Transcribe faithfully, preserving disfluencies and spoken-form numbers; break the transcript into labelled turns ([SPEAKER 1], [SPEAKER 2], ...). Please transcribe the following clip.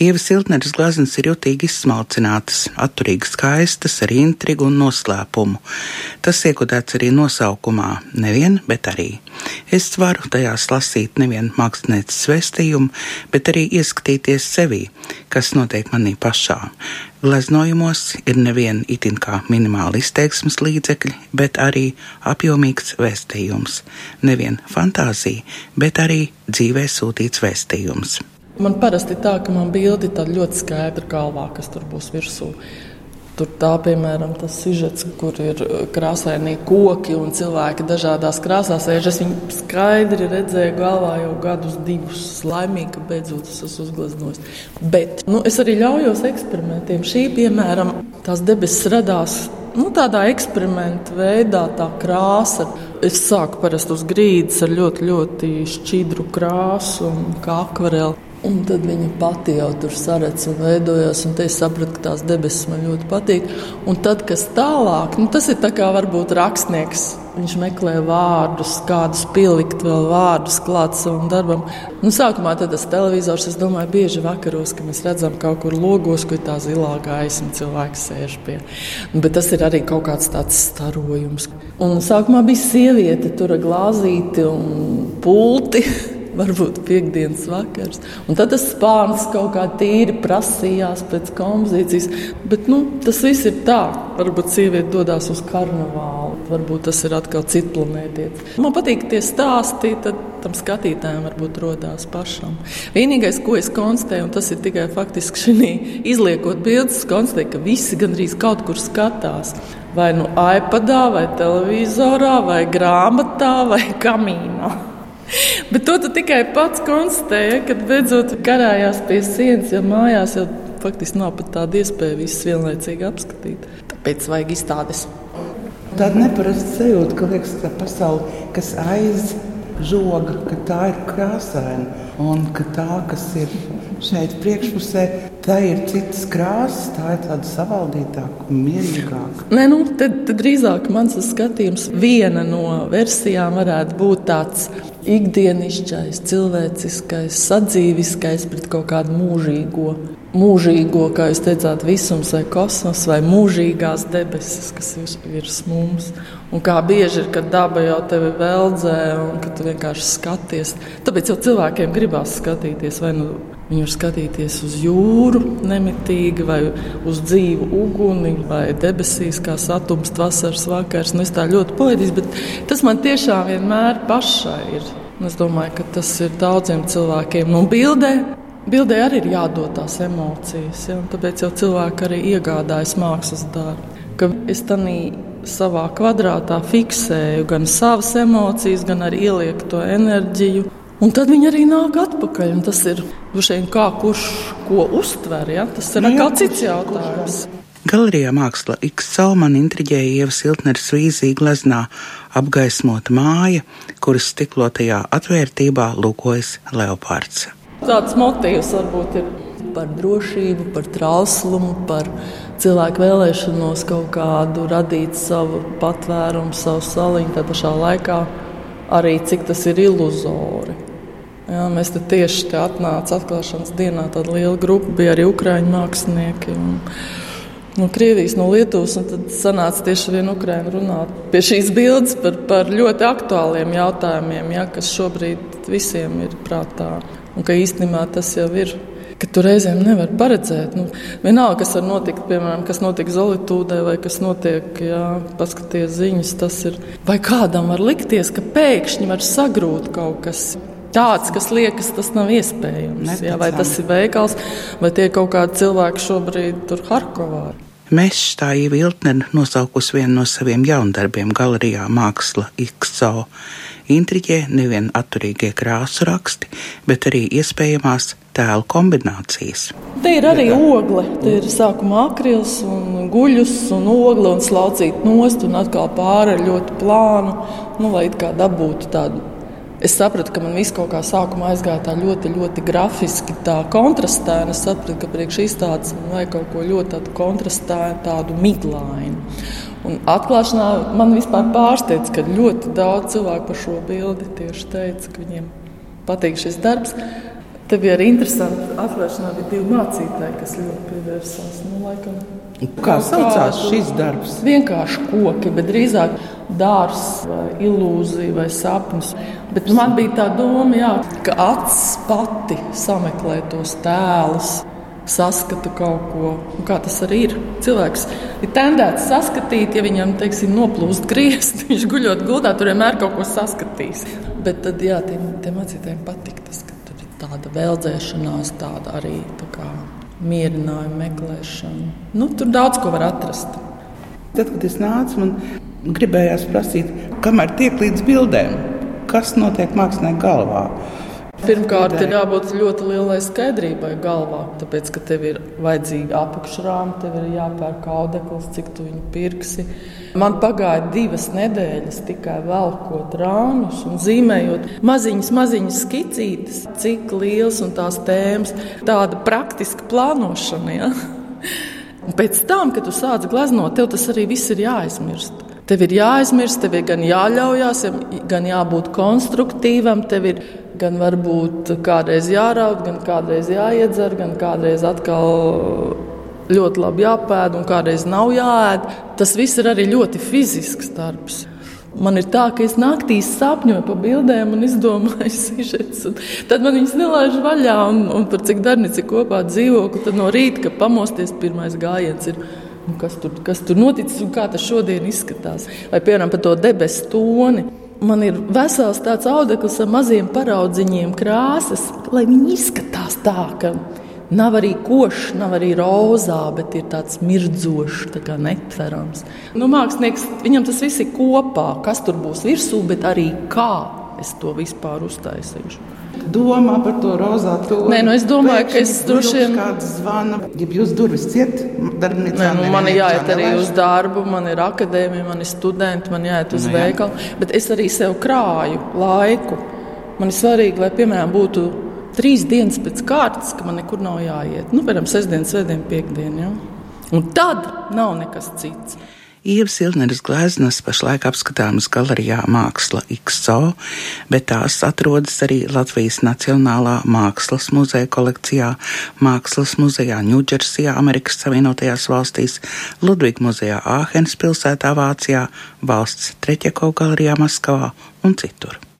[SPEAKER 1] Ievas Iltneres gleznas ir jutīgi izsmalcinātas, atturīgi skaistas, ar intrigu un noslēpumu. Tas iekodēts arī nosaukumā nevien, bet arī. Es varu tajās lasīt nevien mākslinieces vēstījumu, bet arī ieskatīties sevī, kas notiek manī pašā. Gleznojumos ir nevien itin kā minimāli izteiksmes līdzekļi, bet arī apjomīgs vēstījums. Nevien fantāzija, bet arī dzīvē sūtīts vēstījums.
[SPEAKER 2] Man parasti tā, ka man bildi tāda ļoti skaidra galvā, kas tur būs virsū. Tur tā, piemēram, tas sižets, kur ir krāsaini koki un cilvēki dažādās krāsās. Es viņu skaidri redzēju galvā jau gadus divus. Laimīgi, ka beidzot es esmu uzgleznojis. Bet nu, es arī ļaujos eksperimentiem. Šī, piemēram, tās debesis radās nu, tādā eksperimenta veidā, tā krāsa. Es sāku parasti uz grīdas ar ļoti, ļoti šķidru krāsu un kā akvareli. Un tad viņa pati jau tur saredz un veidojās, un te es sapratu, ka tās debesis man ļoti patīk. Un tad, kas tālāk, nu, tas ir tā kā varbūt rakstnieks. Viņš meklē vārdus, kādus pielikt vēl vārdus klāt savam darbam. Nu, sākumā tad tas televizors, es domāju, bieži vakaros, ka mēs redzam kaut kur logos, kur tā zilā gaisma cilvēks sēž pie. Bet tas ir arī kaut kāds tāds starojums. Un sākumā bija sieviete, tur ar glāzīti un pulti. Varbūt piekdienas vakars. Un tad tas spārns kaut kā tīri prasījās pēc kompozīcijas. Bet nu, tas viss ir tā. Varbūt sieviete dodās uz karnevālu. Varbūt tas ir atkal citplanētietis. Man patīk tie stāsti, tad tam skatītājiem varbūt rodās pašam. Vienīgais, ko es konstatēju, un tas ir tikai faktiski šī izliekot bildes, konstatēju, ka visi gandrīz kaut kur skatās. Vai nu iPadā, vai televizorā, vai grāmatā, vai kamīnā. Bet to tu tikai pats konstatēji, kad beidzot karājās pie sienas, jo mājās jau faktiski nav pat tāda iespēja visas vienlaicīgi apskatīt. Tāpēc vajag izstādes.
[SPEAKER 3] Tāda neparasta sajūta, ka liekas, ka pasaule, kas aiz žoga, ka tā ir krāsaina un ka tā, kas ir šeit priekšpusē, tā ir citas krāsas, tā ir tāda savaldītāka un mierīgāka.
[SPEAKER 2] Nē, nu, tad, tad drīzāk mans skatījums viena no versijām varētu būt tāds ikdienišķais, cilvēciskais, sadzīviskais pret kaut kādu mūžīgo. Mūžīgo, kā jūs teicāt, visums vai kosmos vai mūžīgās debesis, kas ir virs mums. Un kā bieži ir, kad daba jau tevi veldzē un ka tu vienkārši skaties. Tāpēc jau cilvēkiem gribās skatīties, vai nu viņu skatīties uz jūru nemitīgi, vai uz dzīvu uguni, vai debesīs, kā satumst vasaras vakars. Nu, es tā ļoti poetiski, bet tas man tiešām vienmēr pašai ir. Un es domāju, ka tas ir daudziem cilvēkiem. Nu, bildē, bildē arī ir jādod tās emocijas, ja? Un tāpēc jau cilvēki arī iegādājas mākslas darbu. Ka es tanī savā kvadrātā fiksēju gan savas emocijas, gan arī ielieku to enerģiju. Un tad viņi arī nāk atpakaļ. Un tas ir vien kā kurš ko uztver. Ja? Tas ir nu, kā cits jautājums.
[SPEAKER 1] Galerijā Māksla Ikso man intriģēja Ievas Iltneres vīzija gleznā apgaismota māja, kuras stiklotajā atvērtībā lūkojas leopards.
[SPEAKER 2] Tāds motīvs varbūt ir par drošību, par trauslumu, par cilvēku vēlēšanos kaut kādu radīt savu patvērumu, savu saliņu, tā pašā laikā arī cik tas ir iluzori. Jā, mēs te tieši te atnāca atklāšanas dienā tāda liela grupa, bija arī ukraiņu mākslinieki un no Krievijas, no Lietuvas, un tad sanāca tieši vien Ukraina runāt pie šīs bildes par, par ļoti aktuāliem jautājumiem, ja, kas šobrīd visiem ir prātā, un ka īstenībā tas jau ir, ka tu reizēm nevar paredzēt. Nu, vienalga, kas var notikt, piemēram, kas notiek Zolitūdē, vai kas notiek, jā, paskaties ziņas, tas ir, vai kādam var likties, ka pēkšņi var sagrūt kaut kas tāds, kas liekas, tas nav iespējams. Jā, vai tas ir veikals, vai tie kaut kādi cilvēki šobrīd tur Harkovā.
[SPEAKER 1] Mešs tā Ieva Iltnere nosaukusi vienu no saviem jaundarbiem galerijā Māksla Ikso. Intriģē nevien atturīgie krāsu raksti, bet arī iespējamās tēlu kombinācijas.
[SPEAKER 2] Te ir arī ogle. Te ir sākumā akrils un guļus un ogle un slaucīt nost un atkal pāri ar ļoti plānu, nu, lai it kā dabūtu tādu. Es sapratu, ka man viss kaut kā sākumā aizgāja tā ļoti, ļoti grafiski, tā kontrastēna. Es sapratu, ka priekš izstādes man vajag kaut ko ļoti tādu kontrastēnu, tādu miglainu. Un atklāšanā man vispār pārsteidz, ka ļoti daudz cilvēku par šo bildi tieši teica, ka viņiem patīk šis darbs. Tev ir interesanti, atvēršanā bija divi mācītāji, kas ļoti pievērsās. Nu, laikam,
[SPEAKER 3] Kā saucās šis darbs?
[SPEAKER 2] Vienkārši koki, bet drīzāk dārs vai ilūzija vai sapnis. Bet man bija tā doma, jā, ka acis pati sameklē tos tēlus, saskata kaut ko. Un kā tas arī ir? Cilvēks ir tendēts saskatīt, ja viņam, teiksim, noplūst griezti, viņš guļot gultā, tur vienmēr kaut ko saskatīs. Bet tad, jā, tiem, tiem mācītājiem patīk tas, ka tur ir tāda veldzēšanās, tāda arī tā kā mierinājumu meklēšanu. Nu, tur daudz ko var atrast.
[SPEAKER 3] Tad, kad es nācu, man gribējās prasīt, kamēr tiek līdz bildēm, kas notiek mākslinieka galvā.
[SPEAKER 2] Pirmkārt, ir jābūt ļoti lielai skaidrībai galvā, tāpēc, ka tev ir vajadzīga apakšrāma, tev ir jāpērk audekls, cik tu viņu pirksi. Man pagāja divas nedēļas tikai velkot rāmus un zīmējot maziņas, maziņas skicītes, cik liels un tās tēmas, tāda praktiska plānošana. Ja? Un pēc tam, kad tu sāc gleznot, tev tas arī viss ir jāaizmirst. Tev ir jāaizmirst, tev ir gan jāļaujās, gan jābūt konstruktīvam, tev ir gan varbūt kādreiz jāraud, gan kādreiz jāiedzer, gan kādreiz atkal ļoti labi jāpēd un kādreiz nav jāēd. Tas viss ir arī ļoti fizisks darbs. Man ir tā, ka es naktīs sapņoju pa bildēm un izdomāju sižets. Tad man viņas nelaiž vaļā un, un par cik darnici kopā dzīvokli, tad no rīta, kad pamosties, pirmais gājiens ir, nu, kas, tur, kas tur noticis un kā tas šodien izskatās. Vai piemēram par to debesu toni. Man ir vesels tāds audeklis ar maziem paraudziņiem krāsas, lai viņi izskatās tā, ka nav arī košs, nav arī rozā, bet ir tāds mirdzošs, tā kā netverams. Nu, mākslinieks, viņam tas viss ir kopā, kas tur būs virsū, bet arī kā es to vispār uztaisīšu.
[SPEAKER 3] Domā par to rozā toni.
[SPEAKER 2] Nē, nu es domāju, ka es droši vien...
[SPEAKER 3] Kāds zvana, ja jūs durvis ciet, darbnīcā...
[SPEAKER 2] Nē, nu man jāiet arī uz darbu, man ir akadēmija, man ir studenti, man jāiet uz nu, jā. veikalu, bet es arī sev krāju laiku. Man ir svarīgi, lai, piemēram, būtu trīs dienas pēc kārtas, ka man nekur nav jāiet. Nu, piemēram, sestdien, svētdien, piekdien, ja? Un tad nav nekas cits.
[SPEAKER 1] Ievas Ilneres gleznas pašlaik apskatāmas galerijā Māksla iks o, bet tās atrodas arī Latvijas Nacionālā mākslas muzeja kolekcijā, Mākslas muzejā Ņūdžersijā, Amerikas Savienotajās valstīs, Ludviga muzejā Āhenes pilsētā Vācijā, Valsts Treķekova galerijā Maskavā un citur.